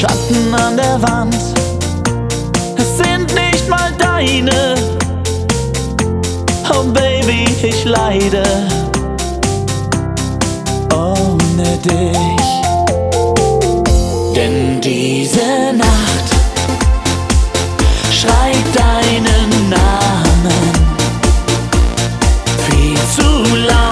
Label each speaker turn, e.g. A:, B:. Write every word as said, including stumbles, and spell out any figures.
A: Schatten an der Wand, es sind nicht mal deine. Oh Baby, ich leide ohne dich. Denn diese Nacht schreit deinen Namen viel zu laut.